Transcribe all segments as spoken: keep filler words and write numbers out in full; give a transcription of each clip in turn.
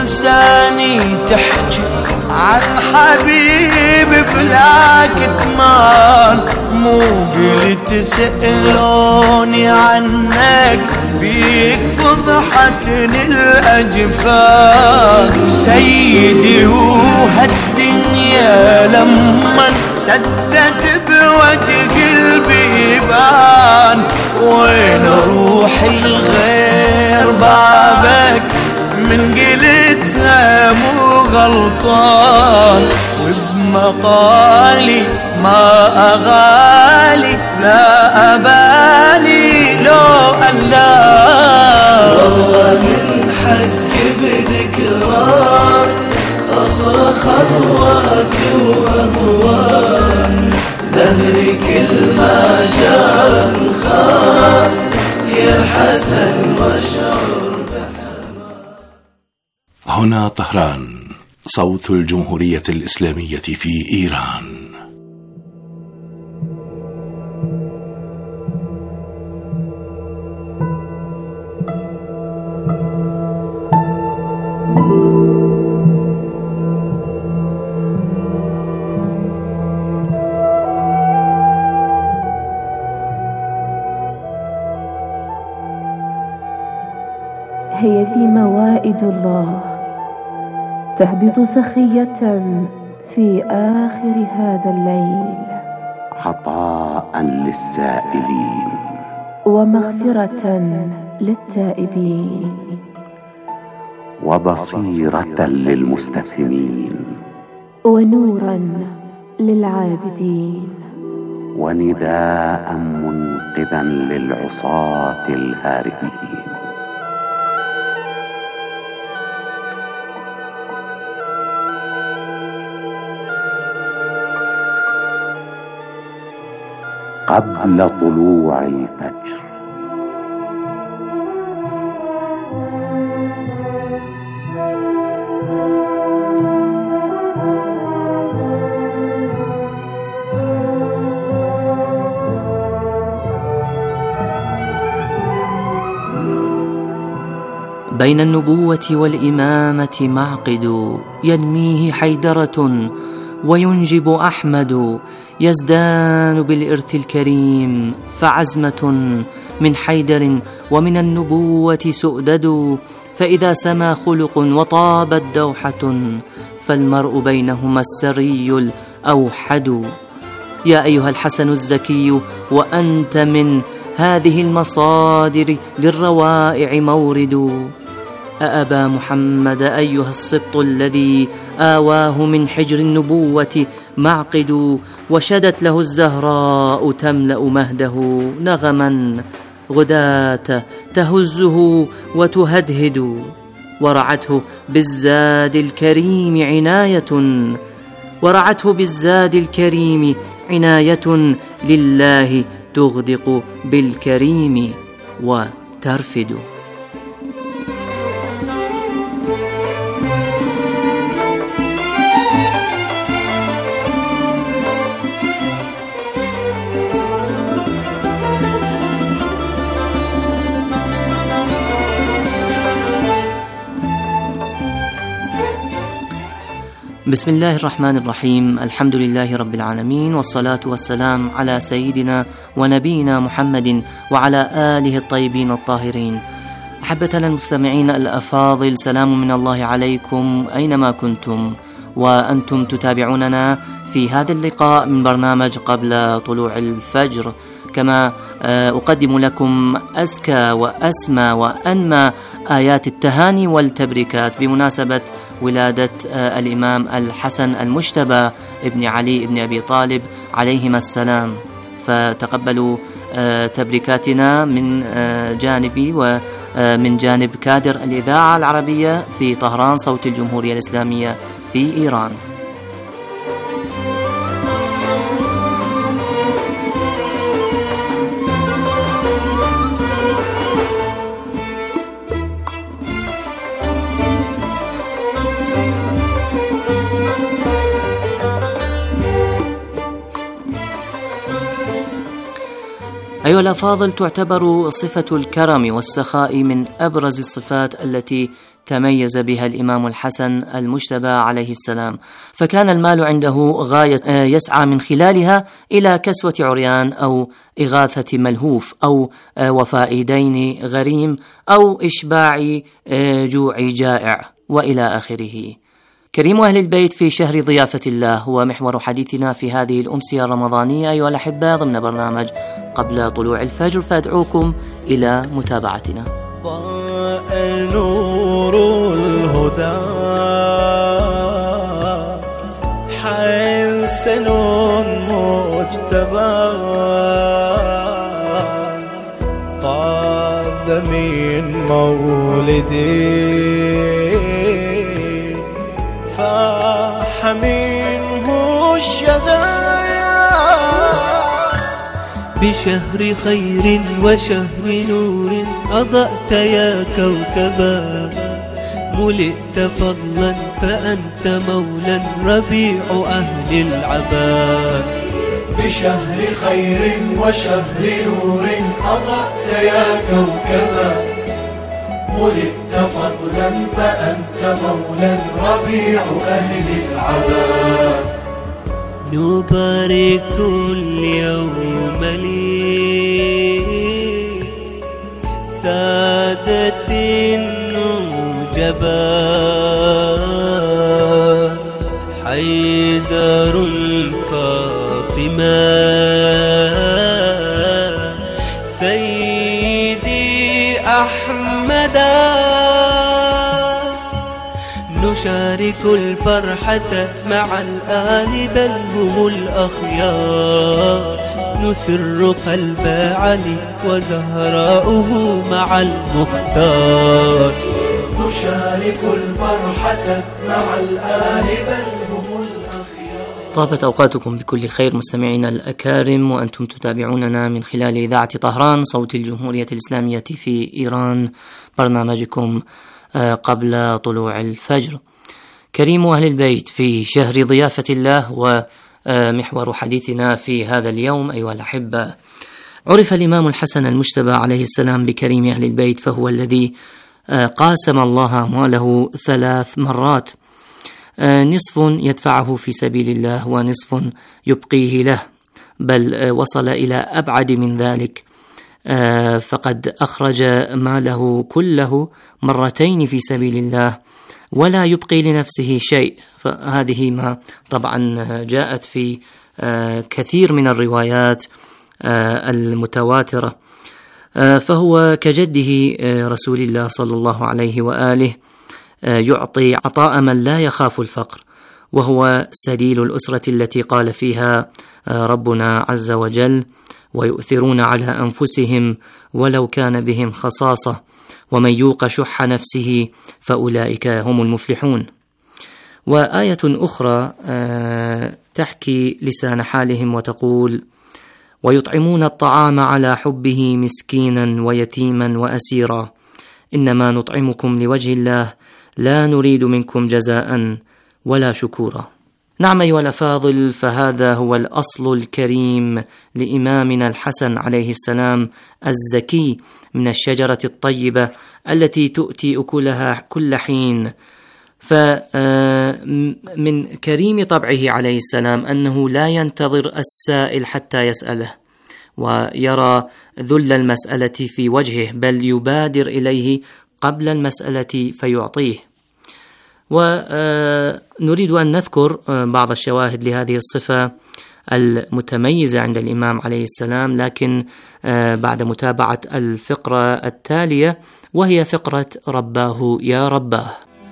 ولساني تحكي عن حبيب بلا كتمان، مو قلت تسألوني عنك بيك فضحتني الأجفان. سيدي وهالدنيا لما سدت بوجه البيبان، وين روح الغير بابك من قلتها مو غلطان. وبمقالي ما أغالي لا أبالي لو ألا، والله من حق بذكراك أصرخ أهواك وأهواك، دهري كل ما جار الخاك يا الحسن وشعر بحماك. هنا طهران، صوت الجمهورية الإسلامية في إيران. هي ذي موائد الله تهبط سخية في آخر هذا الليل، عطاء للسائلين ومغفرة للتائبين، وبصيرة للمستفهمين، ونورا للعابدين، ونداء منقذا للعصاة الهاربين. قبل طلوع الفجر بين النبوة والإمامة معقد، ينميه حيدرة وينجب أحمد، يزدان بالإرث الكريم فعزمة من حيدر ومن النبوة سؤدد. فإذا سما خلق وطابت دوحة، فالمرء بينهما السري الأوحد. يا أيها الحسن الزكي وأنت من هذه المصادر للروائع مورد، أأبا محمد أيها السبط الذي آواه من حجر النبوة معقد، وشدت له الزهراء تملأ مهده نغما غداة تهزه وتهدهد، ورعته بالزاد الكريم عناية ورعته بالزاد الكريم عناية لله تغدق بالكريم وترفد. بسم الله الرحمن الرحيم، الحمد لله رب العالمين، والصلاة والسلام على سيدنا ونبينا محمد وعلى آله الطيبين الطاهرين. أحبتنا المستمعين الأفاضل، سلام من الله عليكم أينما كنتم، وأنتم تتابعوننا في هذا اللقاء من برنامج قبل طلوع الفجر. كما أقدم لكم أزكى وأسمى وأنمى آيات التهاني والتبريكات بمناسبة ولادة الإمام الحسن المجتبى ابن علي ابن أبي طالب عليهما السلام. فتقبلوا تبريكاتنا من جانبي ومن جانب كادر الإذاعة العربية في طهران، صوت الجمهورية الإسلامية في إيران. أيها الأفاضل، تعتبر صفة الكرم والسخاء من أبرز الصفات التي تميز بها الإمام الحسن المجتبى عليه السلام، فكان المال عنده غاية يسعى من خلالها إلى كسوة عريان أو إغاثة ملهوف أو وفاء دين غريم أو إشباع جوع جائع وإلى آخره. كريم أهل البيت في شهر ضيافة الله هو محور حديثنا في هذه الأمسية الرمضانية أيها الأحبة ضمن برنامج قبل طلوع الفجر، فأدعوكم إلى متابعتنا. ضاء نور الهدى حسن مجتبى طاب من مولدي فاح منه الشذايا بشهر خير وشهر نور أضأت يا كوكبا ملئت فضلا فأنت مولا ربيع أهل العباد بشهر خير وشهر نور أضأت يا كوكبا ملئت فضلا فأنت مولا ربيع أهل العباد نبارك اليوم لي سادة النجبا حيدر الفاطمة سيدي أحمدا نشارك الفرحة مع الآل بل هم الأخيار نسر قلب علي وزهراؤه مع المختار نشارك الفرحة مع الآل بل هم الأخيار. طابت أوقاتكم بكل خير مستمعينا الأكارم، وأنتم تتابعوننا من خلال إذاعة طهران صوت الجمهورية الإسلامية في إيران، برنامجكم قبل طلوع الفجر. كريم أهل البيت في شهر ضيافة الله ومحور حديثنا في هذا اليوم أيها الأحبة. عرف الإمام الحسن المجتبى عليه السلام بكريم أهل البيت، فهو الذي قاسم الله أمواله ثلاث مرات، نصف يدفعه في سبيل الله ونصف يبقيه له، بل وصل إلى أبعد من ذلك، فقد أخرج ماله كله مرتين في سبيل الله ولا يبقي لنفسه شيء. فهذه ما طبعا جاءت في كثير من الروايات المتواترة، فهو كجده رسول الله صلى الله عليه وآله يعطي عطاء من لا يخاف الفقر، وهو سليل الأسرة التي قال فيها ربنا عز وجل ويؤثرون على أنفسهم ولو كان بهم خصاصة ومن يوق شح نفسه فأولئك هم المفلحون. وآية أخرى تحكي لسان حالهم وتقول ويطعمون الطعام على حبه مسكينا ويتيما وأسيرا إنما نطعمكم لوجه الله لا نريد منكم جزاء ولا شكورا. نعم أيها الأفاضل، فهذا هو الأصل الكريم لإمامنا الحسن عليه السلام الزكي من الشجرة الطيبة التي تؤتي أكلها كل حين. فمن كريم طبعه عليه السلام أنه لا ينتظر السائل حتى يسأله ويرى ذل المسألة في وجهه، بل يبادر إليه قبل المسألة فيعطيه. ونريد أن نذكر بعض الشواهد لهذه الصفة المتميزة عند الإمام عليه السلام، لكن بعد متابعة الفقرة التالية وهي فقرة رباه يا رباه.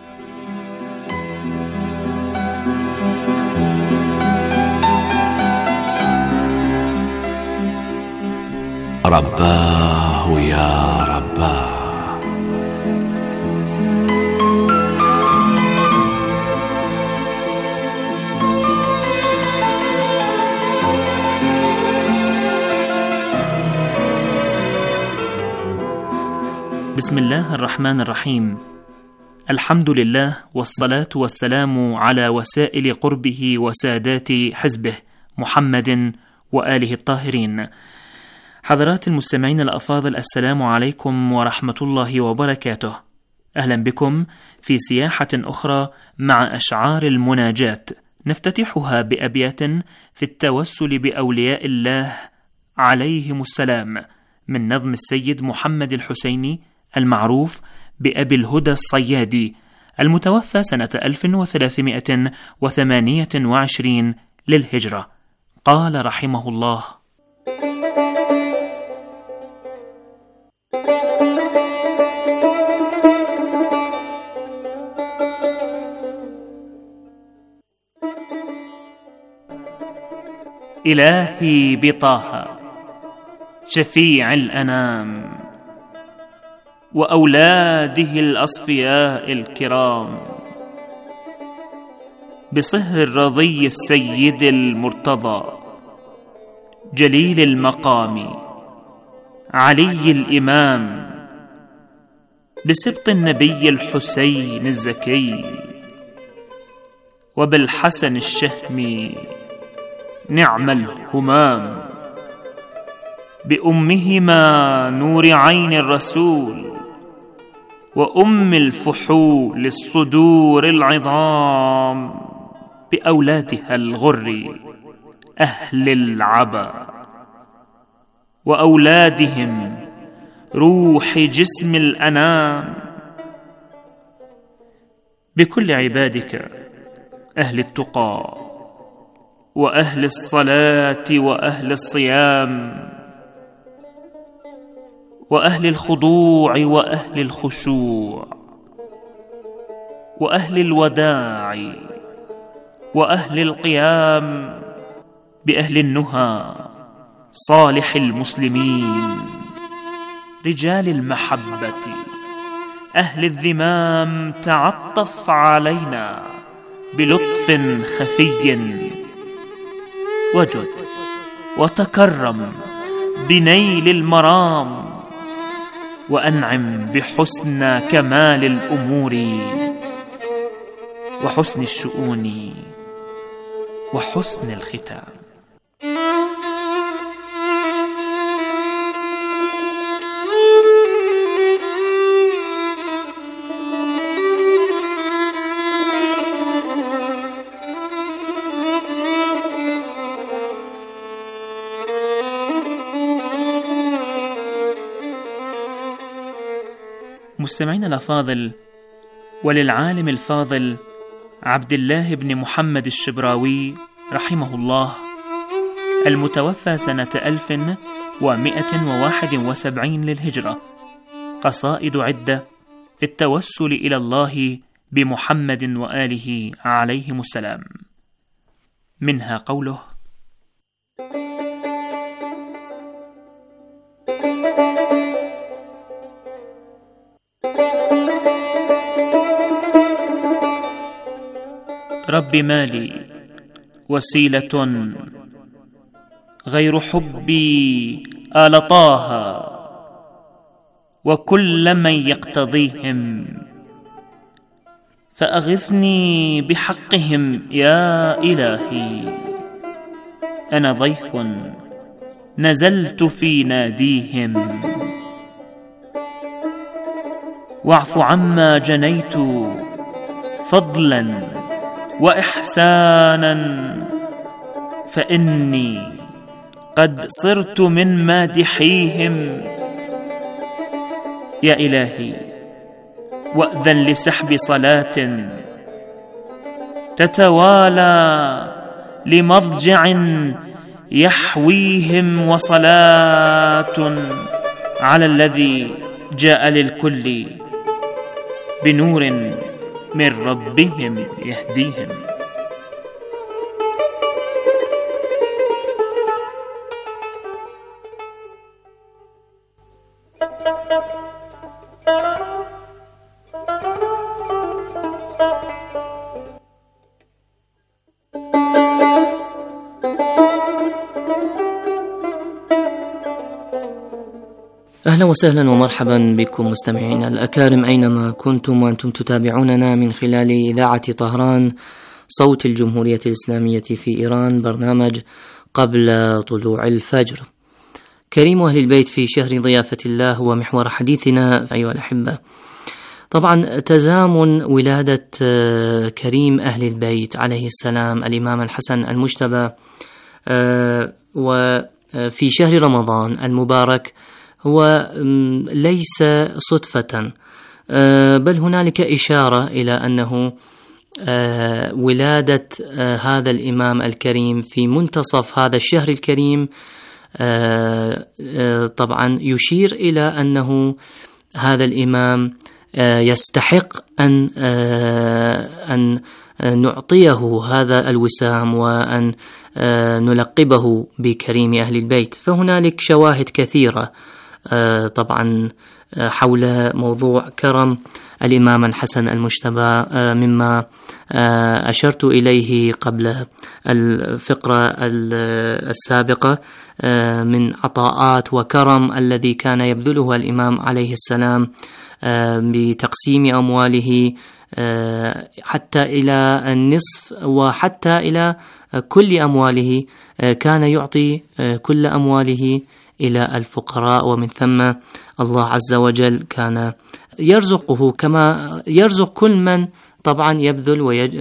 رباه يا رباه. بسم الله الرحمن الرحيم. الحمد لله والصلاة والسلام على وسائل قربه وسادات حزبه محمد وآله الطاهرين. حضرات المستمعين الأفاضل، السلام عليكم ورحمة الله وبركاته. أهلا بكم في سياحة أخرى مع أشعار المناجاة، نفتتحها بأبيات في التوسل بأولياء الله عليهم السلام من نظم السيد محمد الحسيني المعروف بأبي الهدى الصيادي، المتوفى سنة ألف وثلاثمائة وثمانية وعشرين للهجرة. قال رحمه الله: إلهي بطه شفيع الأنام وأولاده الأصفياء الكرام، بصهر الرضي السيد المرتضى جليل المقام علي الإمام، بسبط النبي الحسين الزكي وبالحسن الشهمي نعم الهمام، بأمهما نور عين الرسول وأم الفحول الصدور العظام، بأولادها الغر أهل العبا وأولادهم روح جسم الأنام، بكل عبادك أهل التقى وأهل الصلاة وأهل الصيام وأهل الخضوع وأهل الخشوع وأهل الوداع وأهل القيام، بأهل النهى صالح المسلمين رجال المحبة أهل الذمام، تعطف علينا بلطف خفي وجد وتكرم بنيل المرام، وأنعم بحسن كمال الأمور وحسن الشؤون وحسن الختام. مستمعين الأفاضل، وللعالم الفاضل عبد الله بن محمد الشبراوي رحمه الله المتوفى سنة ألف ومائة وواحد وسبعين للهجرة قصائد عدة في التوسل إلى الله بمحمد وآله عليهم السلام، منها قوله: رب مالي وسيلة غير حبي آل طه، وكل من يقتضيهم فأغثني بحقهم يا إلهي. أنا ضيف نزلت في ناديهم، واعف عما جنيت فضلا وإحسانا، فإني قد صرت من مادحيهم. يا إلهي وأذن لسحب صلاة تتوالى لمضجع يحويهم، وصلاة على الذي جاء للكل بنور من ربهم يهديهم. أهلا وسهلا ومرحبا بكم مستمعينا الأكارم أينما كنتم وأنتم تتابعوننا من خلال إذاعة طهران صوت الجمهورية الإسلامية في إيران، برنامج قبل طلوع الفجر. كريم أهل البيت في شهر ضيافة الله هو محور حديثنا أيها الأحبة. طبعا تزامن ولادة كريم أهل البيت عليه السلام الإمام الحسن المجتبى وفي شهر رمضان المبارك هو ليس صدفة، بل هنالك إشارة إلى أنه ولادة هذا الإمام الكريم في منتصف هذا الشهر الكريم طبعا يشير إلى أنه هذا الإمام يستحق أن أن نعطيه هذا الوسام وأن نلقبه بكريم أهل البيت. فهنالك شواهد كثيرة طبعا حول موضوع كرم الإمام الحسن المجتبى، مما أشرت إليه قبل الفقرة السابقة من عطاءات وكرم الذي كان يبذله الإمام عليه السلام بتقسيم أمواله حتى إلى النصف وحتى إلى كل أمواله، كان يعطي كل أمواله إلى الفقراء، ومن ثم الله عز وجل كان يرزقه كما يرزق كل من طبعا يبذل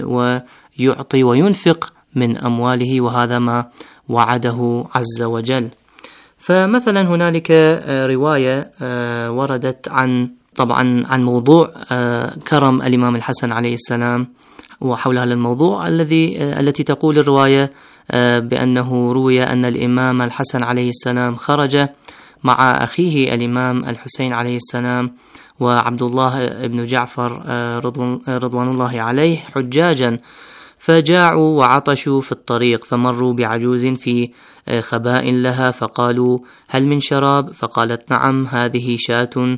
ويعطي وينفق من أمواله، وهذا ما وعده عز وجل. فمثلا هنالك رواية وردت عن طبعا عن موضوع كرم الإمام الحسن عليه السلام، وحول هذا الموضوع الذي التي تقول الرواية بأنه روي أن الإمام الحسن عليه السلام خرج مع أخيه الإمام الحسين عليه السلام وعبد الله بن جعفر رضوان الله عليه حجاجا، فجاعوا وعطشوا في الطريق، فمروا بعجوز في خباء لها، فقالوا هل من شراب؟ فقالت نعم، هذه شاة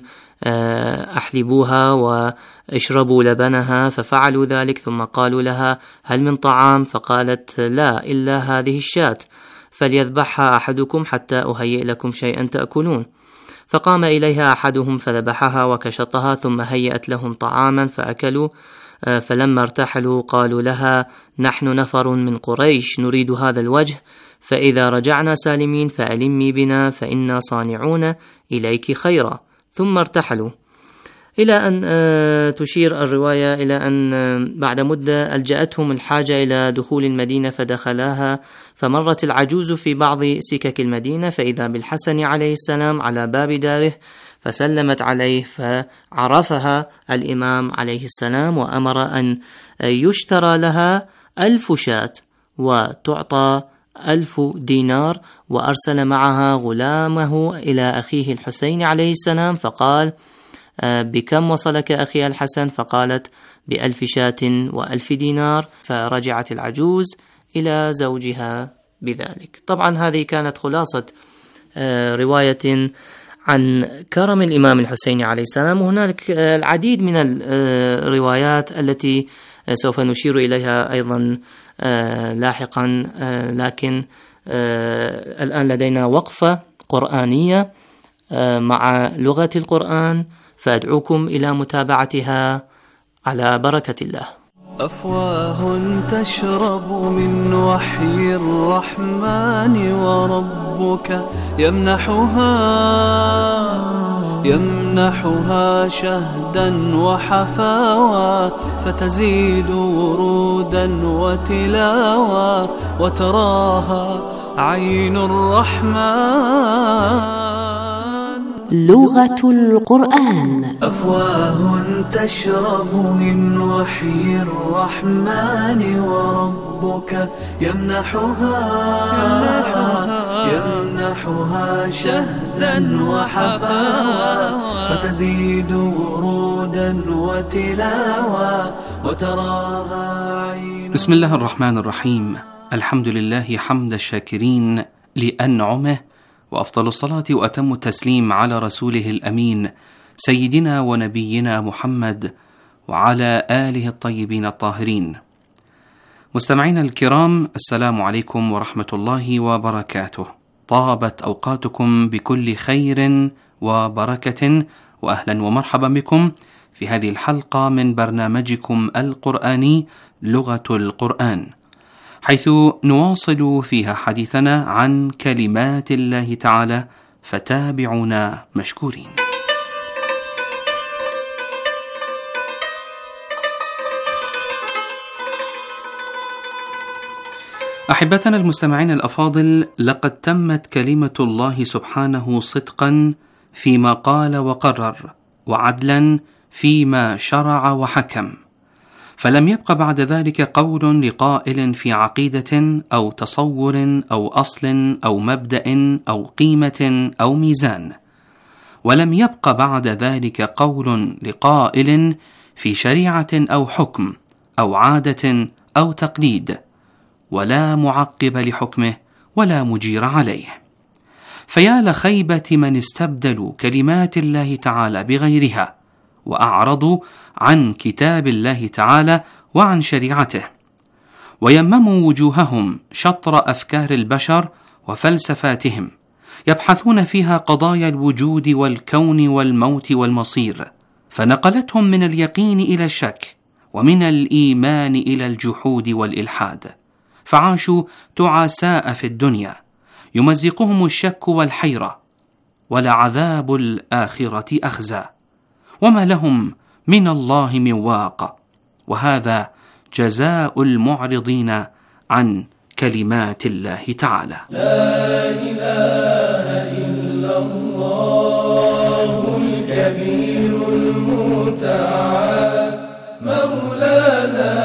أحلبوها واشربوا لبنها، ففعلوا ذلك. ثم قالوا لها هل من طعام؟ فقالت لا إلا هذه الشاة، فليذبحها أحدكم حتى أهيئ لكم شيئا تأكلون. فقام إليها أحدهم فذبحها وكشطها، ثم هيأت لهم طعاما فأكلوا. فلما ارتحلوا قالوا لها نحن نفر من قريش نريد هذا الوجه، فإذا رجعنا سالمين فألمي بنا فإنا صانعون إليك خيرا. ثم ارتحلوا، إلى أن تشير الرواية إلى أن بعد مدة ألجأتهم الحاجة إلى دخول المدينة فدخلاها، فمرت العجوز في بعض سكك المدينة فإذا بالحسن عليه السلام على باب داره، فسلمت عليه فعرفها الإمام عليه السلام وأمر أن يشترى لها ألف شاة وتعطى ألف دينار، وأرسل معها غلامه إلى أخيه الحسين عليه السلام فقال بكم وصلك أخي الحسن؟ فقالت بألف شاة وألف دينار، فرجعت العجوز إلى زوجها بذلك. طبعا هذه كانت خلاصة رواية عن كرم الإمام الحسين عليه السلام، وهنالك العديد من الروايات التي سوف نشير إليها أيضا لاحقا، لكن الآن لدينا وقفة قرآنية مع لغة القرآن، فأدعوكم إلى متابعتها على بركة الله. أفواه تشرب من وحي الرحمن، وربك يمنحها يمنحها شهدا وحفاوى، فتزيد ورودا وتلاوى، وتراها عين الرحمن. لغة القرآن. أفواه تشرب من وحي الرحمن، وربك يمنحها يمنحها شهدا وحفاوى، فتزيد ورودا وتلاوى، وتراها عين. بسم الله الرحمن الرحيم. الحمد لله حمد الشاكرين لأنعمه، وأفضل الصلاة وأتم التسليم على رسوله الأمين سيدنا ونبينا محمد وعلى آله الطيبين الطاهرين. مستمعينا الكرام، السلام عليكم ورحمة الله وبركاته. طابت أوقاتكم بكل خير وبركة، وأهلا ومرحبا بكم في هذه الحلقة من برنامجكم القرآني لغة القرآن، حيث نواصل فيها حديثنا عن كلمات الله تعالى، فتابعونا مشكورين. أحبتنا المستمعين الأفاضل، لقد تمت كلمة الله سبحانه صدقا فيما قال وقرر، وعدلا فيما شرع وحكم، فلم يبق بعد ذلك قول لقائل في عقيدة أو تصور أو أصل أو مبدأ أو قيمة أو ميزان، ولم يبق بعد ذلك قول لقائل في شريعة أو حكم أو عادة أو تقليد، ولا معقب لحكمه ولا مجير عليه. فيا لخيبة من استبدلوا كلمات الله تعالى بغيرها، وأعرضوا عن كتاب الله تعالى وعن شريعته، ويمموا وجوههم شطر أفكار البشر وفلسفاتهم، يبحثون فيها قضايا الوجود والكون والموت والمصير، فنقلتهم من اليقين إلى الشك، ومن الإيمان إلى الجحود والإلحاد، فعاشوا تعساء في الدنيا، يمزقهم الشك والحيرة، ولعذاب الآخرة أخزى، وما لهم من الله من واق، وهذا جزاء المعرضين عن كلمات الله تعالى. لا إله إلا الله الكبير المتعال مولانا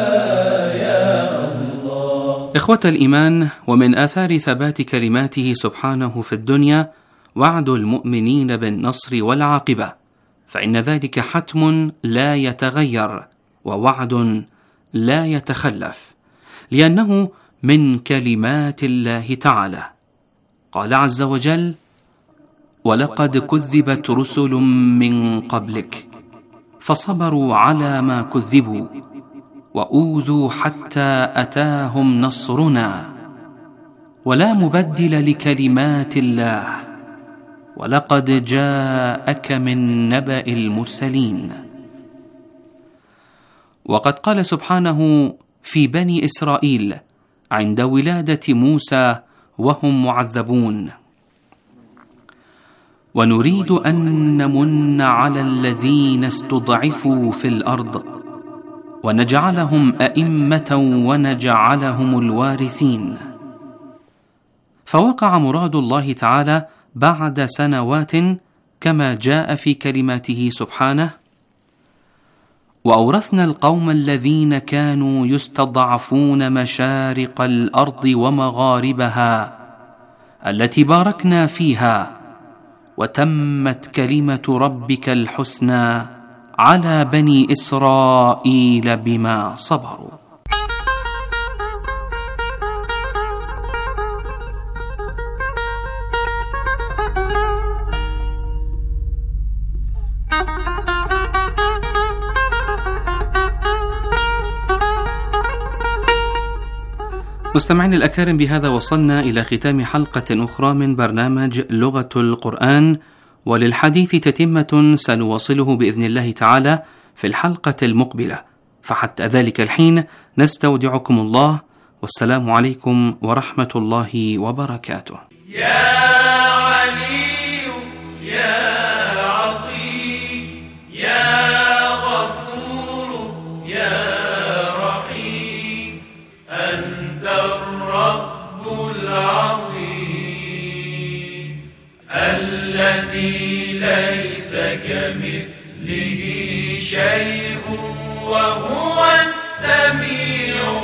يا الله. إخوة الإيمان، ومن آثار ثبات كلماته سبحانه في الدنيا وعد المؤمنين بالنصر والعاقبة، فإن ذلك حتم لا يتغير، ووعد لا يتخلف، لأنه من كلمات الله تعالى. قال عز وجل: ولقد كذبت رسل من قبلك فصبروا على ما كذبوا وأوذوا حتى أتاهم نصرنا ولا مبدل لكلمات الله ولقد جاءك من نبأ المرسلين. وقد قال سبحانه في بني إسرائيل عند ولادة موسى وهم معذبون: ونريد أن نمن على الذين استضعفوا في الأرض ونجعلهم أئمة ونجعلهم الوارثين. فوقع مراد الله تعالى بعد سنوات كما جاء في كلماته سبحانه: وأورثنا القوم الذين كانوا يستضعفون مشارق الأرض ومغاربها التي باركنا فيها وتمت كلمة ربك الحسنى على بني إسرائيل بما صبروا. مستمعين الأكارم، بهذا وصلنا إلى ختام حلقة أخرى من برنامج لغة القرآن، وللحديث تتمة سنواصله بإذن الله تعالى في الحلقة المقبلة، فحتى ذلك الحين نستودعكم الله، والسلام عليكم ورحمة الله وبركاته. يا علي يا عظيم يا غفور يا رحيم، أنت الرب العظيم الذي ليس كمثله شيء وهو السميع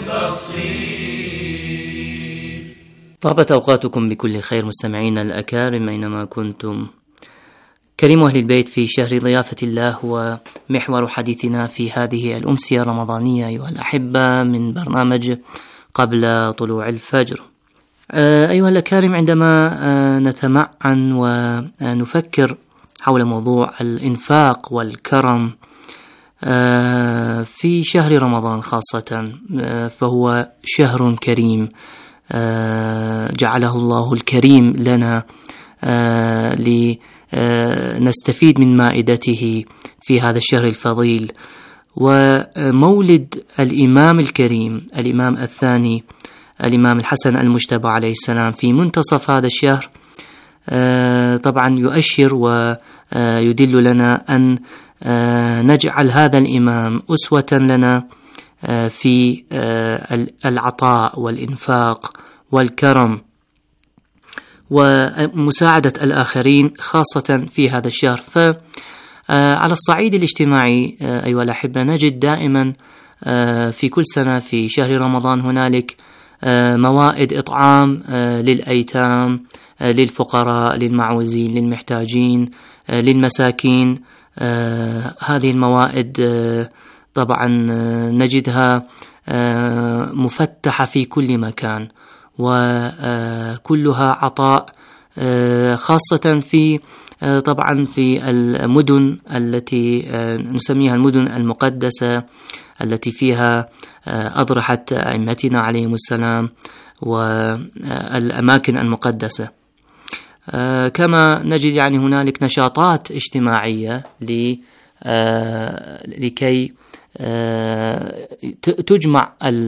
البصير. طابت أوقاتكم بكل خير مستمعين الأكارم أينما كنتم. كريم أهل البيت، في شهر ضيافة الله هو محور حديثنا في هذه الأمسية الرمضانية أيها الأحبة من برنامج قبل طلوع الفجر. أيها الأكارم، عندما نتمعن ونفكر حول موضوع الإنفاق والكرم في شهر رمضان خاصة، فهو شهر كريم جعله الله الكريم لنا لنستفيد من مائدته في هذا الشهر الفضيل. ومولد الإمام الكريم الإمام الثاني الإمام الحسن المجتبى عليه السلام في منتصف هذا الشهر طبعا يؤشر ويدل لنا أن نجعل هذا الإمام أسوة لنا في العطاء والإنفاق والكرم ومساعدة الآخرين خاصة في هذا الشهر. فعلى الصعيد الاجتماعي أيها الأحبة نجد دائما في كل سنة في شهر رمضان هنالك موائد إطعام للأيتام، للفقراء، للمعوزين، للمحتاجين، للمساكين. هذه الموائد طبعا نجدها مفتحة في كل مكان وكلها عطاء، خاصة في طبعا في المدن التي نسميها المدن المقدسة التي فيها أضرحة أئمتنا عليهم السلام والأماكن المقدسة. كما نجد يعني هنالك نشاطات اجتماعية لكي تجمع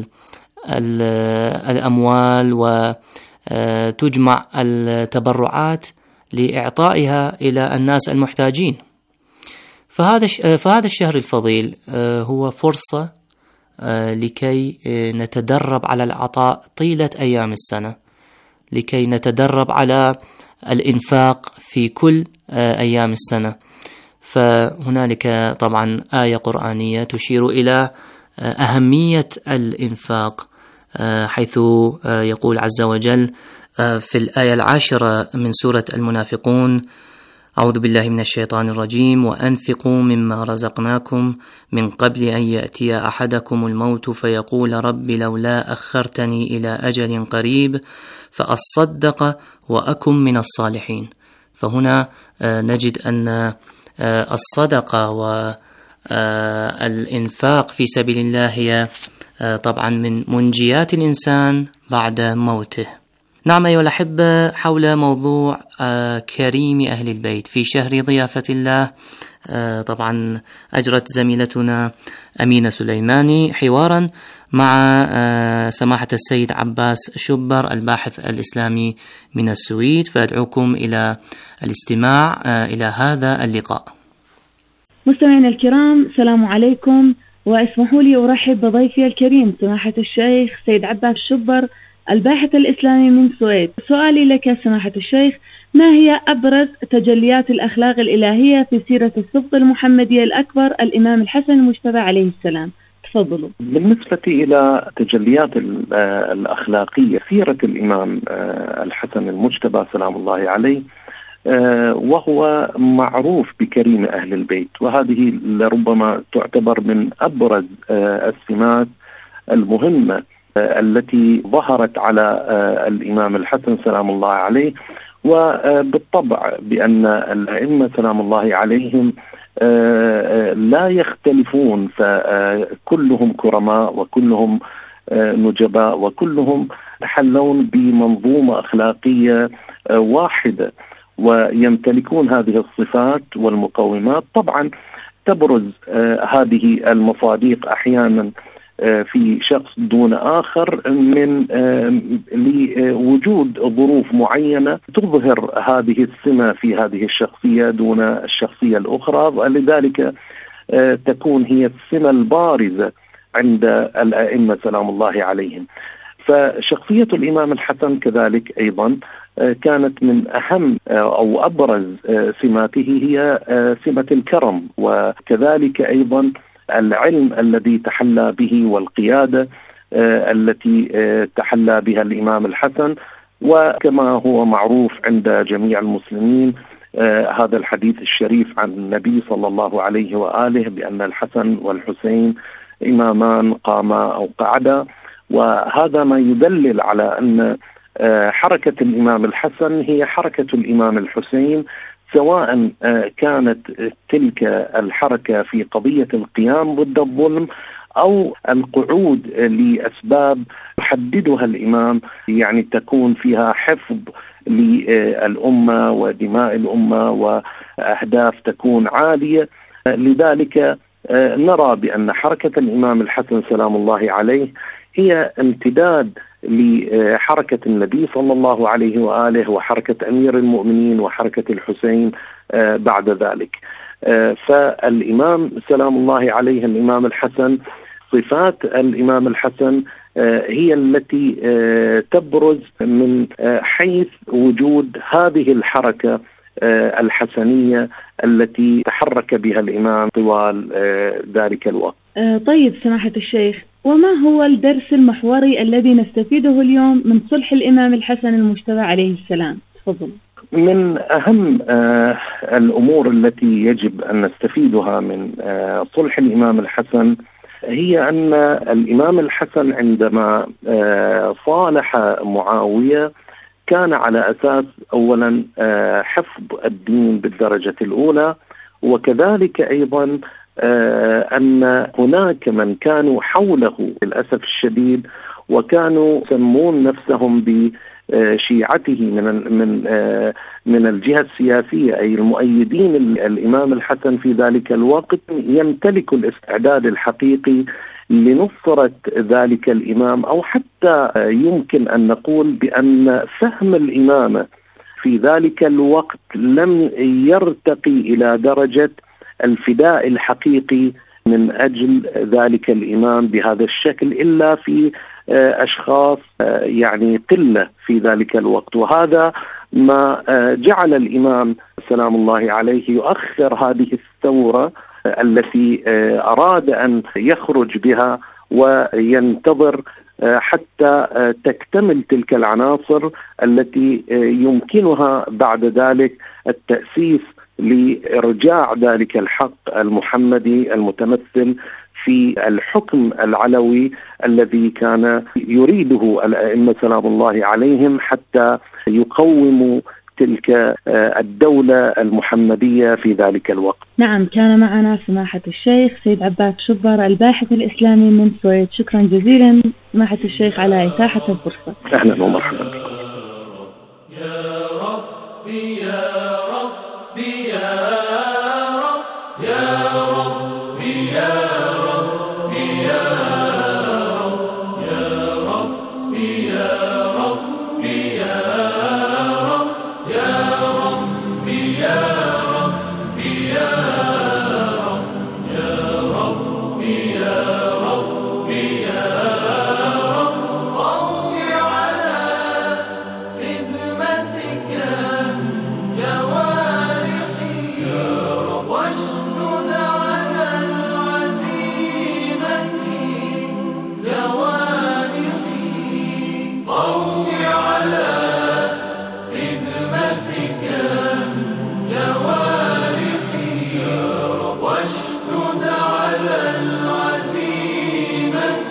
الأموال وتجمع التبرعات لإعطائها إلى الناس المحتاجين. فهذا فهذا الشهر الفضيل هو فرصة لكي نتدرب على العطاء طيلة أيام السنة، لكي نتدرب على الإنفاق في كل أيام السنة. فهنالك طبعا آية قرآنية تشير إلى أهمية الإنفاق، حيث يقول عز وجل في الآية العاشرة من سورة المنافقون: أعوذ بالله من الشيطان الرجيم: وأنفقوا مما رزقناكم من قبل أن يأتي أحدكم الموت فيقول رب لولا أخرتني إلى أجل قريب فأصدق وأكن من الصالحين. فهنا نجد أن الصدقة والإنفاق في سبيل الله هي طبعا من منجيات الإنسان بعد موته. نعم أيها الأحبة، حول موضوع كريم أهل البيت في شهر ضيافة الله، طبعا أجرت زميلتنا أمينة سليماني حوارا مع سماحة السيد عباس شبر الباحث الإسلامي من السويد، فأدعوكم إلى الاستماع إلى هذا اللقاء. مستمعينا الكرام، السلام عليكم، واسمحوا لي أرحب بضيفي الكريم سماحة الشيخ سيد عباس شبر الباحث الإسلامي من السويد. سؤالي لك سماحة الشيخ: ما هي أبرز تجليات الأخلاق الإلهية في سيرة السبط المحمدية الأكبر الإمام الحسن المجتبى عليه السلام؟ تفضلوا. بالنسبة إلى تجليات الأخلاقية سيرة الإمام الحسن المجتبى سلام الله عليه، وهو معروف بكريم أهل البيت، وهذه لربما تعتبر من أبرز السمات المهمة التي ظهرت على الإمام الحسن سلام الله عليه. وبالطبع بأن الأئمة سلام الله عليهم لا يختلفون، فكلهم كرماء وكلهم نجباء وكلهم يتحلون بمنظومة أخلاقية واحدة، ويمتلكون هذه الصفات والمقومات. طبعا تبرز هذه المصادق أحيانا في شخص دون آخر من لوجود ظروف معينة تظهر هذه السمة في هذه الشخصية دون الشخصية الأخرى، ولذلك تكون هي السمة البارزة عند الأئمة سلام الله عليهم. فشخصية الإمام الحسن كذلك أيضا كانت من أهم أو أبرز سماته هي سمة الكرم، وكذلك أيضا العلم الذي تحلى به والقيادة التي تحلى بها الإمام الحسن. وكما هو معروف عند جميع المسلمين هذا الحديث الشريف عن النبي صلى الله عليه وآله بأن الحسن والحسين إمامان قاما أو قعدا، وهذا ما يدلل على أن حركة الإمام الحسن هي حركة الإمام الحسين، سواء كانت تلك الحركة في قضية القيام ضد الظلم أو القعود لأسباب يحددها الإمام، يعني تكون فيها حفظ للأمة ودماء الأمة وأهداف تكون عالية. لذلك نرى بأن حركة الإمام الحسن سلام الله عليه هي امتداد لحركة النبي صلى الله عليه وآله وحركة أمير المؤمنين وحركة الحسين بعد ذلك. فالإمام سلام الله عليه الإمام الحسن صفات الإمام الحسن هي التي تبرز من حيث وجود هذه الحركة الحسنية التي تحرك بها الإمام طوال ذلك الوقت. طيب سماحة الشيخ، وما هو الدرس المحوري الذي نستفيده اليوم من صلح الإمام الحسن المجتبى عليه السلام؟ تفضل. من أهم آه الأمور التي يجب أن نستفيدها من آه صلح الإمام الحسن هي أن الإمام الحسن عندما آه صالح معاوية كان على أساس أولا آه حفظ الدين بالدرجة الأولى، وكذلك أيضا آه أن هناك من كانوا حوله للأسف الشديد وكانوا يسمون نفسهم ب شيعته من من من الجهة السياسية، أي المؤيدين الإمام الحسن في ذلك الوقت، يمتلك الاستعداد الحقيقي لنصرة ذلك الإمام، أو حتى يمكن أن نقول بأن فهم الإمامة في ذلك الوقت لم يرتقي إلى درجة الفداء الحقيقي من أجل ذلك الإمام بهذا الشكل إلا في أشخاص يعني قلة في ذلك الوقت. وهذا ما جعل الإمام سلام الله عليه يؤخر هذه الثورة التي أراد أن يخرج بها وينتظر حتى تكتمل تلك العناصر التي يمكنها بعد ذلك التأسيس لإرجاع ذلك الحق المحمدي المتمثل في الحكم العلوي الذي كان يريده الأئمة سلام الله عليهم حتى يقوموا تلك الدولة المحمدية في ذلك الوقت. نعم، كان معنا سماحة الشيخ سيد عباس شبر الباحث الإسلامي من السويد. شكرا جزيلا سماحة الشيخ على إتاحة الفرصة. أهلا ومرحبا بكم. يا ربي يا ربي يا رب يا ربي يا ربي يا رب يا ربي يا ربي يا رب يا ربي يا ربي يا رب يا ربي يا ربي يا رب قوي على خدمتك جوارحي واشدد على العزيمة جوارحي قوي على خدمتك جوارحي واشدد على العزيمة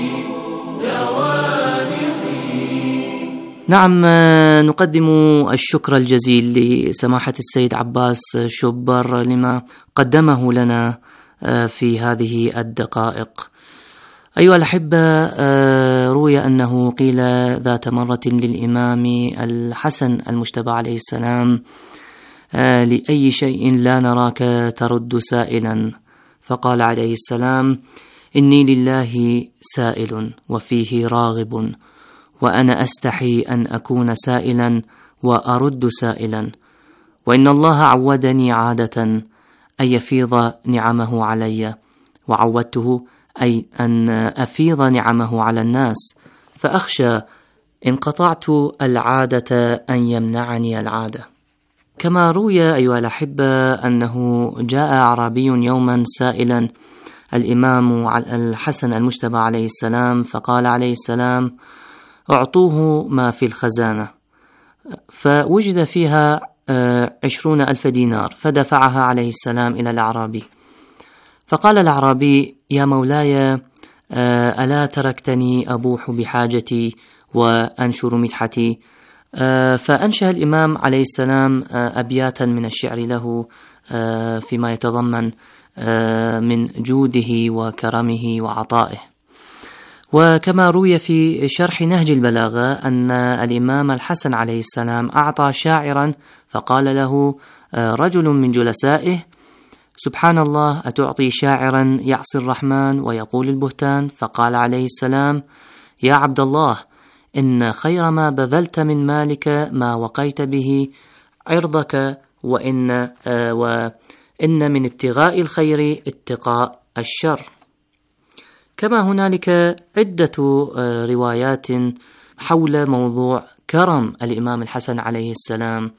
جوارحي. نعم، نقدم الشكر الجزيل لسماحة السيد عباس شبر لما قدمه لنا في هذه الدقائق. أيها الأحبة، روي أنه قيل ذات مرة للإمام الحسن المجتبى عليه السلام: لأي شيء لا نراك ترد سائلا؟ فقال عليه السلام: إني لله سائل وفيه راغب، وأنا أستحي أن أكون سائلا وأرد سائلا، وإن الله عودني عادة أن يفيض نعمه علي، وعودته أي أن أفيض نعمه على الناس، فأخشى إن قطعت العادة أن يمنعني العادة. كما روي أيها الأحبة أنه جاء أعرابي يوما سائلا الإمام الحسن المجتبى عليه السلام، فقال عليه السلام: أعطوه ما في الخزانة، فوجد فيها عشرون ألف دينار، فدفعها عليه السلام إلى الأعرابي. فقال الأعرابي: يا مولاي، ألا تركتني أبوح بحاجتي وأنشر مدحتي؟ فأنشأ الإمام عليه السلام أبياتا من الشعر له فيما يتضمن من جوده وكرمه وعطائه. وكما روي في شرح نهج البلاغة أن الإمام الحسن عليه السلام أعطى شاعرا فقال له رجل من جلسائه: سبحان الله، أتعطي شاعرا يعصي الرحمن ويقول البهتان؟ فقال عليه السلام: يا عبد الله، إن خير ما بذلت من مالك ما وقيت به عرضك، وإن, آه وإن من ابتغاء الخير اتقاء الشر. كما هنالك عدة روايات حول موضوع كرم الإمام الحسن عليه السلام.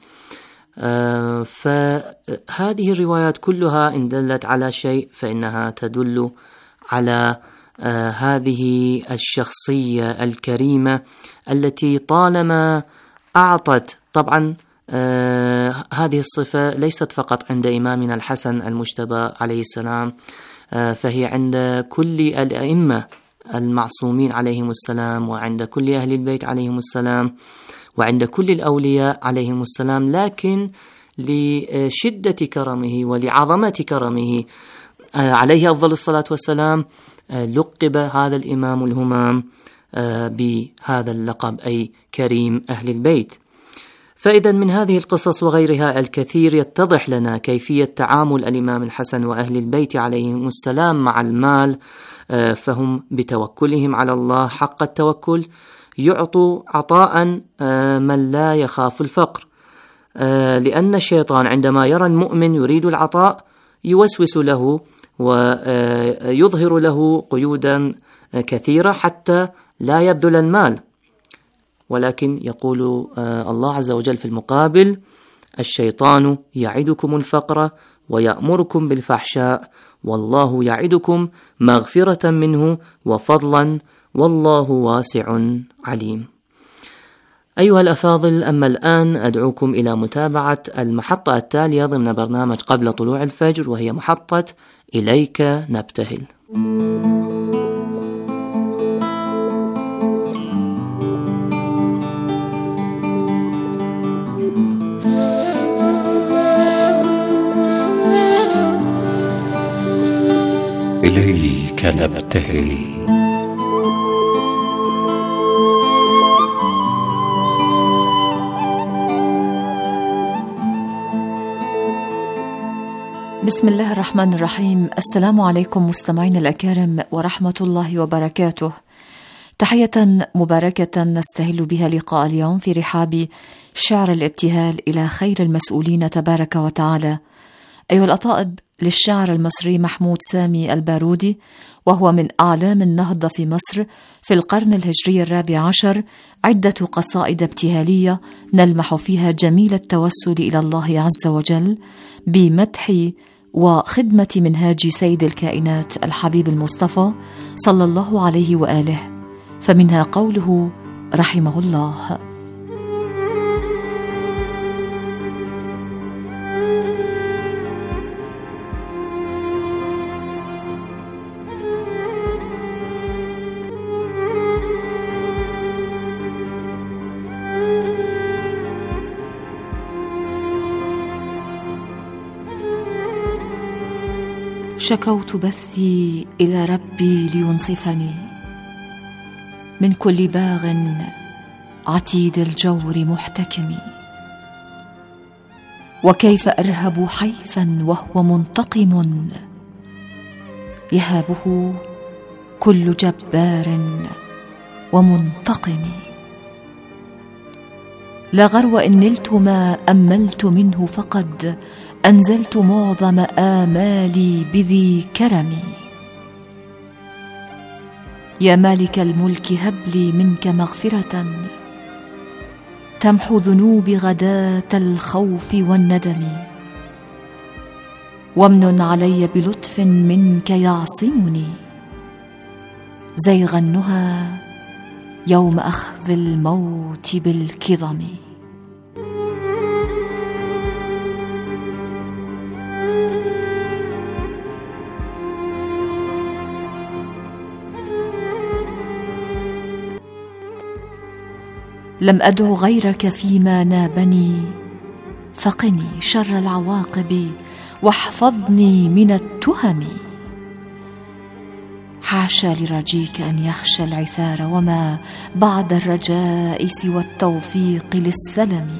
فهذه الروايات كلها إن دلت على شيء فإنها تدل على هذه الشخصية الكريمة التي طالما أعطت، طبعا هذه الصفة ليست فقط عند إمامنا الحسن المجتبى عليه السلام، فهي عند كل الأئمة المعصومين عليهم السلام، وعند كل أهل البيت عليهم السلام، وعند كل الأولياء عليهم السلام، لكن لشدة كرمه ولعظمة كرمه عليه أفضل الصلاة والسلام لقب هذا الإمام الهمام بهذا اللقب، أي كريم أهل البيت. فإذا من هذه القصص وغيرها الكثير يتضح لنا كيفية تعامل الإمام الحسن وأهل البيت عليهم السلام مع المال، فهم بتوكلهم على الله حق التوكل يعطوا عطاء من لا يخاف الفقر، لأن الشيطان عندما يرى المؤمن يريد العطاء يوسوس له ويظهر له قيودا كثيرة حتى لا يبذل المال. ولكن يقول الله عز وجل في المقابل: الشيطان يعدكم الفقر ويأمركم بالفحشاء والله يعدكم مغفرة منه وفضلا والله واسع عليم. أيها الأفاضل، أما الآن أدعوكم إلى متابعة المحطة التالية ضمن برنامج قبل طلوع الفجر، وهي محطة إليك نبتهل. إليك نبتهل. بسم الله الرحمن الرحيم. السلام عليكم مستمعين الأكارم ورحمة الله وبركاته. تحية مباركة نستهل بها لقاء اليوم في رحاب شعر الابتهال إلى خير المسؤولين تبارك وتعالى. أيها الأطائب، للشاعر المصري محمود سامي البارودي، وهو من أعلام النهضة في مصر في القرن الهجري الرابع عشر، عدة قصائد ابتهالية نلمح فيها جميل التوسل إلى الله عز وجل بمدح وخدمة منهاج سيد الكائنات الحبيب المصطفى صلى الله عليه وآله. فمنها قوله رحمه الله: شكوت بثي إلى ربي لينصفني من كل باغ عتيد الجور محتكم، وكيف أرهب حيفا وهو منتقم يهابه كل جبار ومنتقم. لا غرو إن نلت ما أملت منه فقد أنزلت معظم آمالي بذي كرمي. يا مالك الملك هب لي منك مغفرة تمحو ذنوب غداة الخوف والندم، وامنن علي بلطف منك يعصمني زيغ النهى يوم أخذ الموت بالكظم. لم أدع غيرك فيما نابني فقني شر العواقب واحفظني من التهم. حاشا لرجيك أن يخشى العثار وما بعد الرجاء سوى التوفيق للسلم.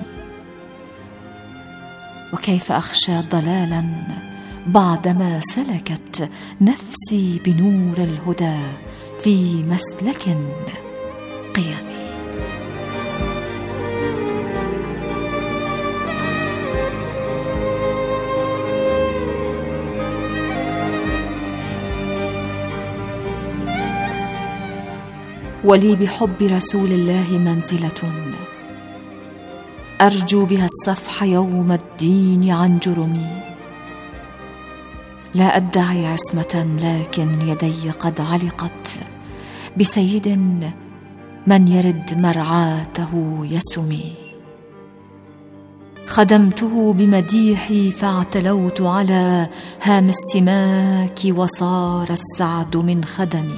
وكيف أخشى ضلالا بعدما سلكت نفسي بنور الهدى في مسلك قيم. ولي بحب رسول الله منزلة أرجو بها الصفح يوم الدين عن جرمي. لا أدعي عصمة لكن يدي قد علقت بسيد من يرد مرعاته يسمي. خدمته بمديحي فاعتلوت على هام السماك وصار السعد من خدمي.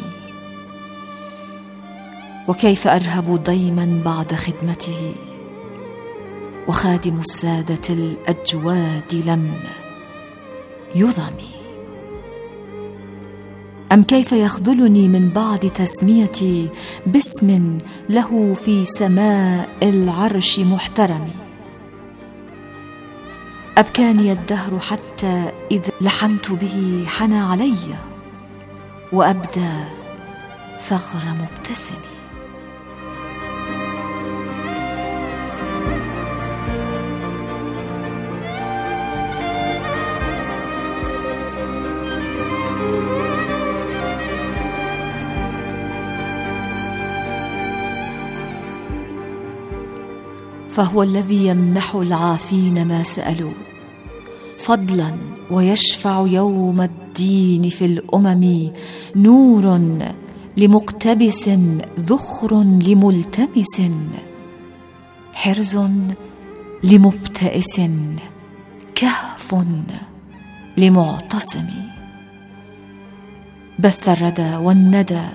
وكيف أرهب ضيما بعد خدمته وخادم السادة الأجواد لم يضمي. أم كيف يخذلني من بعد تسميتي باسم له في سماء العرش محترم. أبكاني الدهر حتى إذا لحنت به حنى علي وأبدى ثغر مبتسم. فهو الذي يمنح العافين ما سألوا فضلا ويشفع يوم الدين في الأمم. نور لمقتبس ذخر لملتمس حرز لمبتئس كهف لمعتصم. بث الردى والندى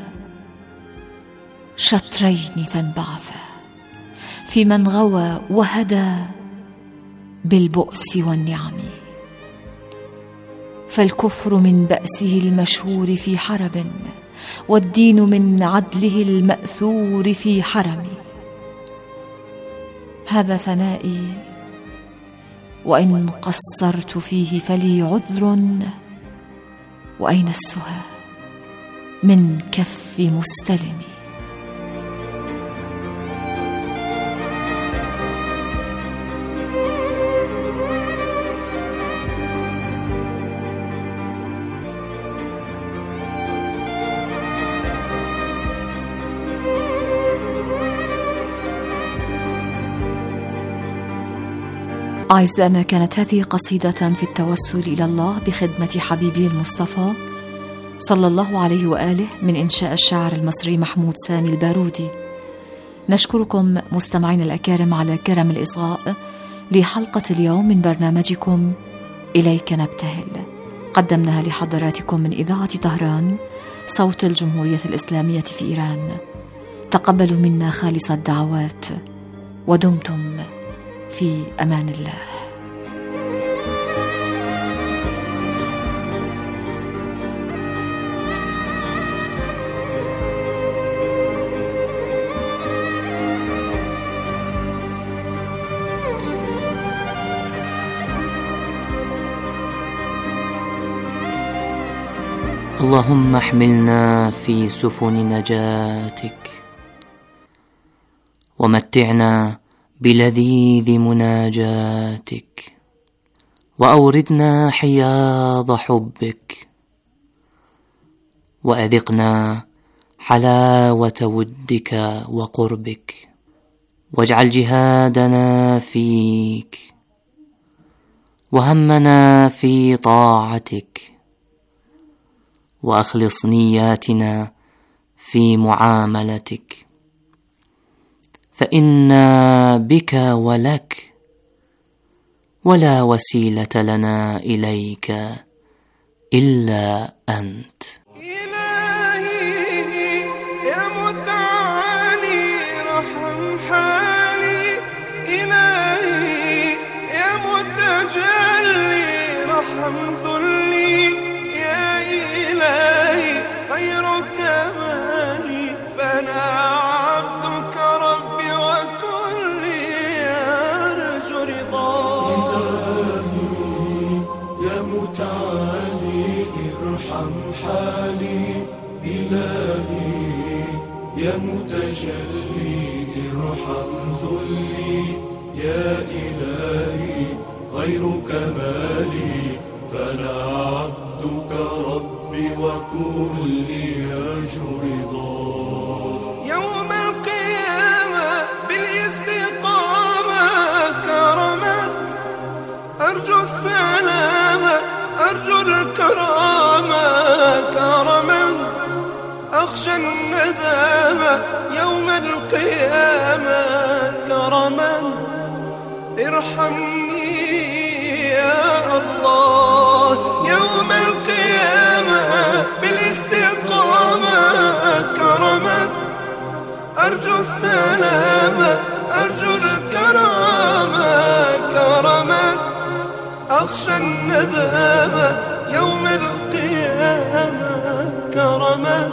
شطرين فانبعثا في من غوى وهدى بالبؤس والنعم. فالكفر من بأسه المشهور في حرب والدين من عدله المأثور في حرم. هذا ثنائي وإن قصرت فيه فلي عذر. وأين السهى من كف مستلم. أعزائنا، كانت هذه قصيدة في التوسل إلى الله بخدمة حبيبي المصطفى صلى الله عليه وآله من إنشاء الشاعر المصري محمود سامي البارودي. نشكركم مستمعين الأكارم على كرم الإصغاء لحلقة اليوم من برنامجكم إليك نبتهل، قدمناها لحضراتكم من إذاعة طهران صوت الجمهورية الإسلامية في إيران. تقبلوا منا خالص الدعوات ودمتم في أمان الله. اللهم احملنا في سفن نجاتك ومتعنا بلذيذ مناجاتك وأوردنا حياض حبك وأذقنا حلاوة ودك وقربك واجعل جهادنا فيك وهمنا في طاعتك وأخلص نياتنا في معاملتك فإنا بك ولك ولا وسيلة لنا إليك إلا أنت. إلهي يا متعالي رحم حالي، إلهي يا متجلي رحم ذلي، يا إلهي غيرك مالي فأنا عبدك ربي وكلي أرجو رضاك. إلهي يا متعالي ارحم حالي، إلهي يا متجلي ارحم ذلي، يا إلهي غيرك مالي فأنا عبدك ربي وكلي أرجو رضاك. أخشى الندامة يوم القيامة كرما ارحمني يا الله يوم القيامة بالاستقامة كرما أرجو السلامة أرجو الكرامة كرما أخشى الندامة يوم القيامة كرما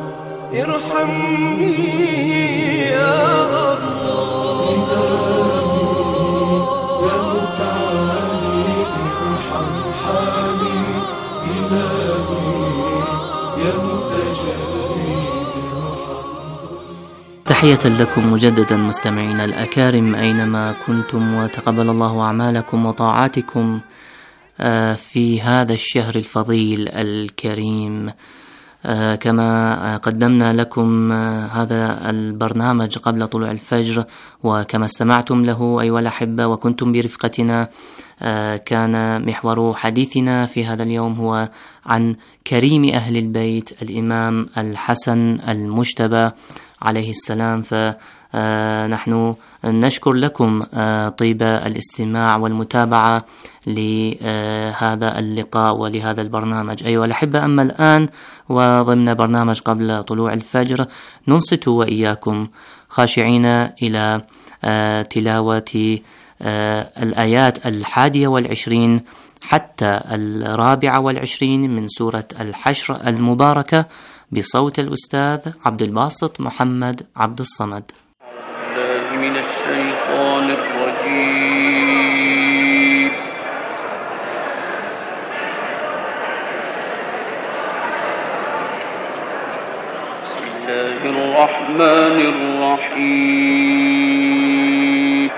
ارحمني يا الله يا متعالي ارحم حالي إلهي يا متجلي تحية لكم مجددا مستمعينا الأكارم أينما كنتم، وتقبل الله أعمالكم وطاعاتكم في هذا الشهر الفضيل الكريم. كما قدمنا لكم هذا البرنامج قبل طلوع الفجر، وكما استمعتم له أيها الأحبة وكنتم برفقتنا، كان محور حديثنا في هذا اليوم هو عن كريم أهل البيت الإمام الحسن المجتبى عليه السلام. فنحن نشكر لكم طيب الاستماع والمتابعة لهذا اللقاء ولهذا البرنامج أيها الأحبة. أما الآن وضمن برنامج قبل طلوع الفجر ننصت وإياكم خاشعين إلى تلاوة الآيات الحادية والعشرين حتى الرابعة والعشرين من سورة الحشر المباركة بصوت الأستاذ عبد الباسط محمد عبد الصمد. من الشيطان الرجيم. بسم الله الرحمن الرحيم.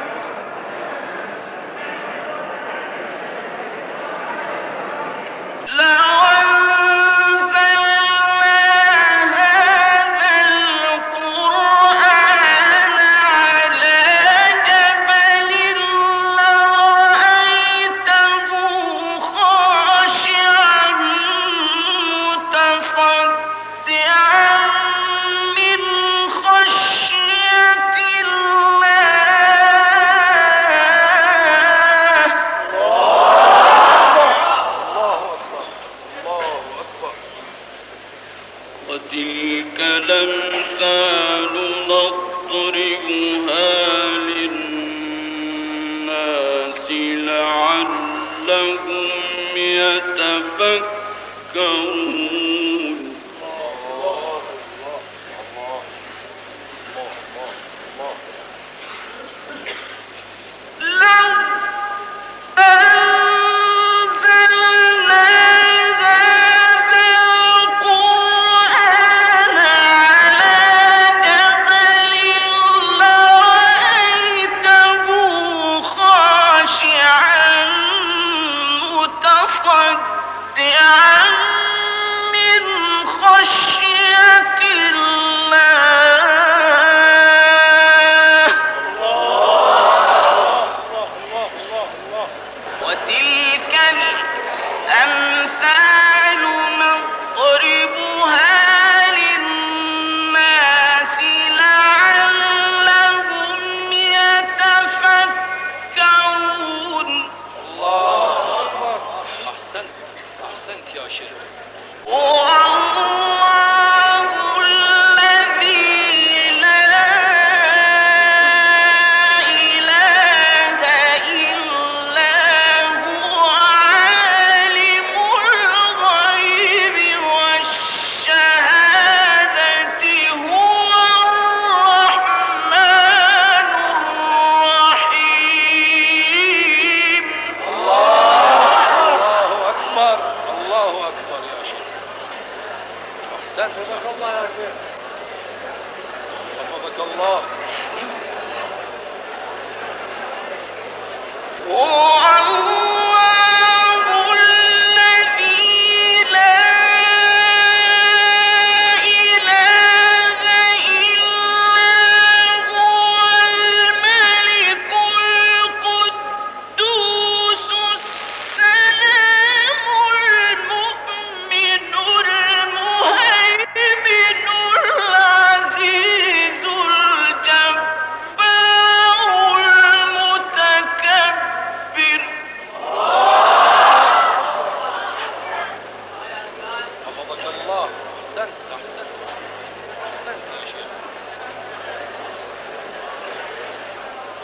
المؤمن المهيمن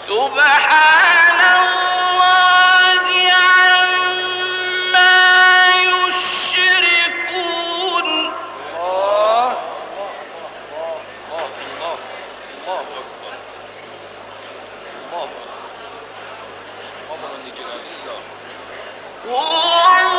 سبحان الله عما يشركون. الله الله الله الله أكبر الله الله الله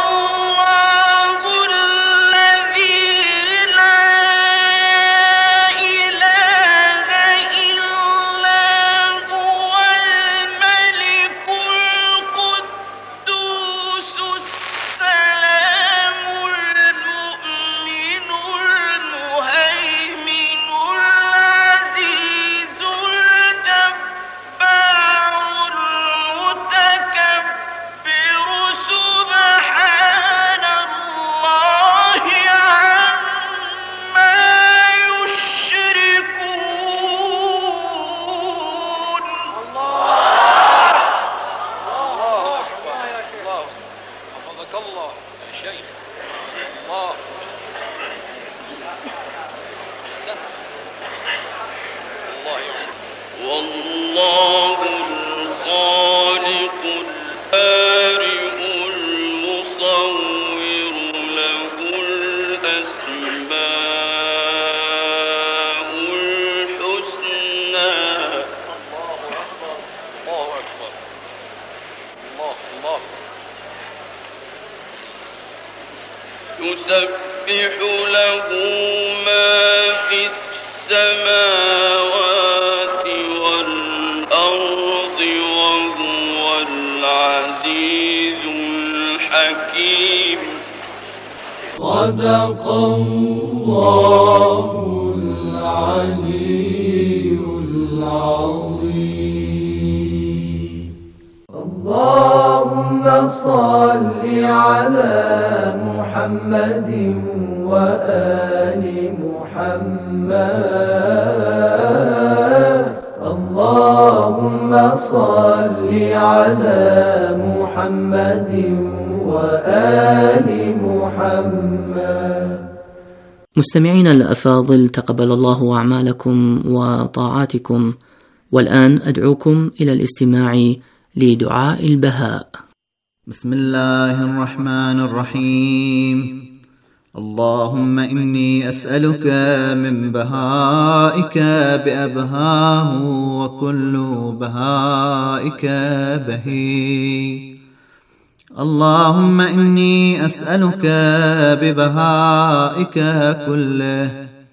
والله الخالق البارئ المصور له الأسماء الحسنى. الله أكبر الله أكبر الله الله. يسبح له ما في السماوات والأرض وهو العزيز الحكيم. صدق الله العلي العظيم. اللهم صل على محمد وآل محمد. اللهم صل على محمد وآل محمد. مستمعينا الأفاضل، تقبل الله أعمالكم وطاعاتكم، والآن أدعوكم إلى الاستماع لدعاء البهاء. بسم الله الرحمن الرحيم. اللهم إني أسألك من بهائك بأبهاه وكل بهائك بهي. اللهم إني أسألك ببهائك كله.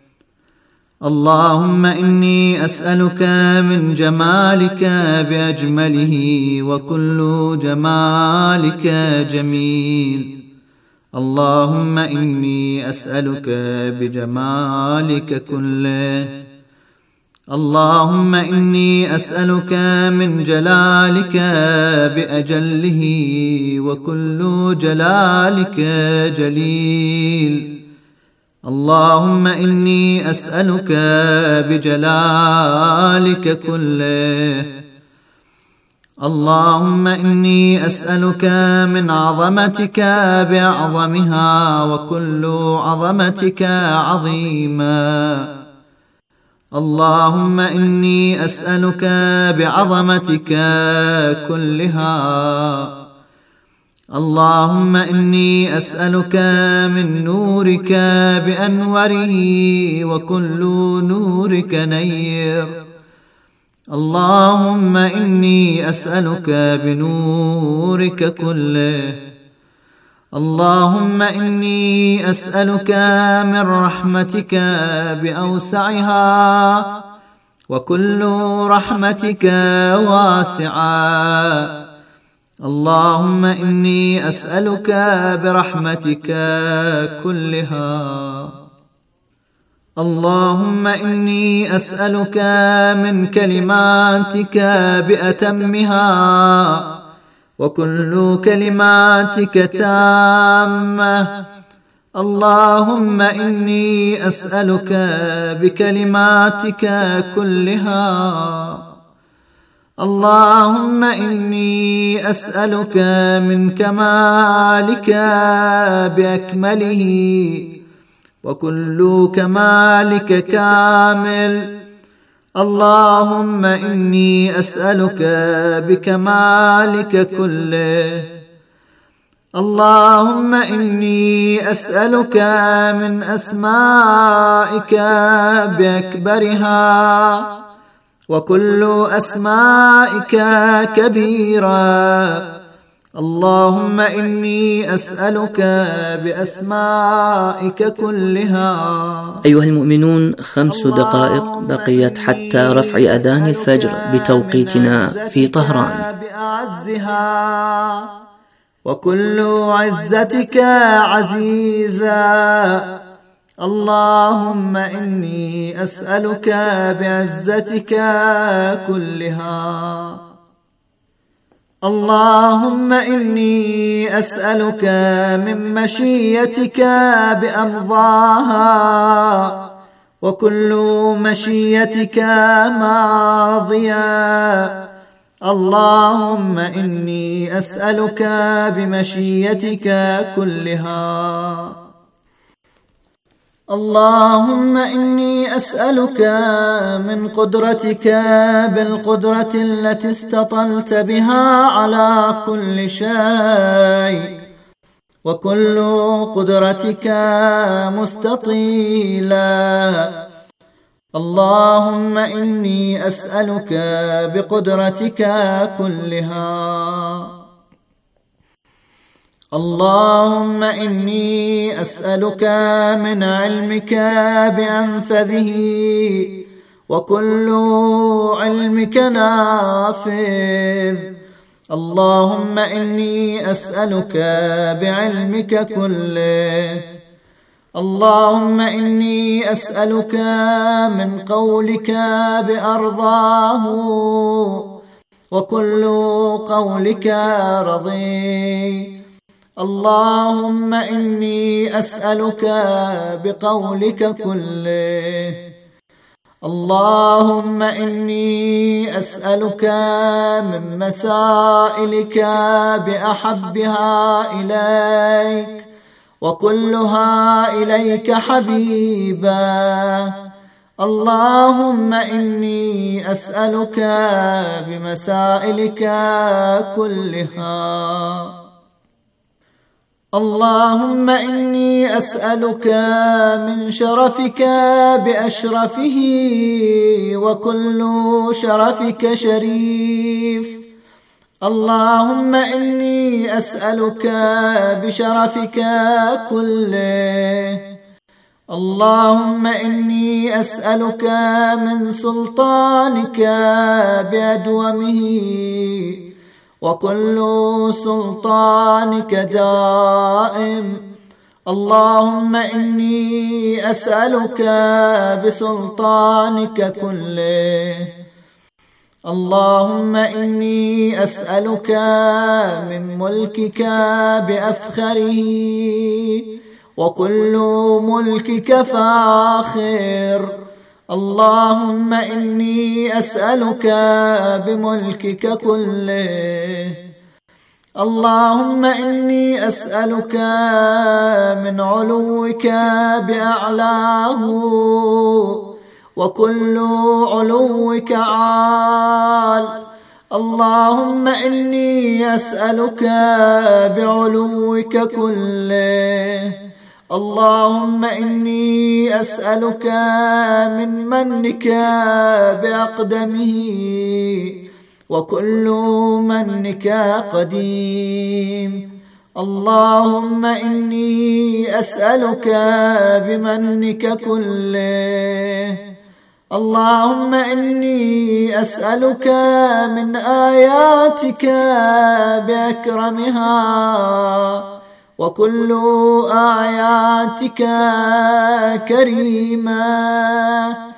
اللهم إني أسألك من جمالك بأجمله وكل جمالك جميل. اللهم إني أسألك بجمالك كله. اللهم إني أسألك من جلالك بأجله وكل جلالك جليل. اللهم إني أسألك بجلالك كله. اللهم إني أسألك من عظمتك بأعظمها وكل عظمتك عظيما. اللهم إني أسألك بعظمتك كلها. اللهم إني أسألك من نورك بأنوره وكل نورك نير. اللهم إني أسألك بنورك كله. اللهم إني أسألك من رحمتك بأوسعها وكل رحمتك واسعة. اللهم إني أسألك برحمتك كلها. اللهم إني أسألك من كلماتك بأتمها وكل كلماتك تامة. اللهم إني أسألك بكلماتك كلها. اللهم إني أسألك من كمالك بأكمله وكل كمالك كامل. اللهم إني أسألك بكمالك كله. اللهم إني أسألك من أسمائك بأكبرها، وكل أسمائك كبيرة. اللهم إني أسألك بأسمائك كلها. أيها المؤمنون، خمس دقائق بقيت حتى رفع أذان الفجر بتوقيتنا في طهران. بأعزها وكل عزتك عزيزا. اللهم إني أسألك بعزتك كلها. اللهم إني أسألك من مشيتك بأمضاها، وكل مشيتك ماضية. اللهم إني أسألك بمشيتك كلها. اللهم إني أسألك من قدرتك بالقدرة التي استطلت بها على كل شيء، وكل قدرتك مستطيلة. اللهم إني أسألك بقدرتك كلها. اللهم إني أسألك من علمك بأنفذه، وكل علمك نافذ. اللهم إني أسألك بعلمك كله. اللهم إني أسألك من قولك بأرضاه، وكل قولك رضي. اللهم إني أسألك بقولك كله. اللهم إني أسألك من مسائلك بأحبها إليك، وكلها إليك حبيبا. اللهم إني أسألك بمسائلك كلها. اللهم إني أسألك من شرفك بأشرفه، وكل شرفك شريف. اللهم إني أسألك بشرفك كله. اللهم إني أسألك من سلطانك بأدومه، وكل سلطانك دائم. اللهم إني أسألك بسلطانك كله. اللهم إني أسألك من ملكك بأفخره، وكل ملكك فاخر. اللهم إني أسألك بملكك كله. اللهم إني أسألك من علوك بأعلاه، وكل علوك عال. اللهم إني أسألك بعلوك كله. اللهم إني أسألك من منك بأقدمه، وكل منك قديم. اللهم إني أسألك بمنك كله. اللهم إني أسألك من آياتك بأكرمها، وكل آياتك كريمة.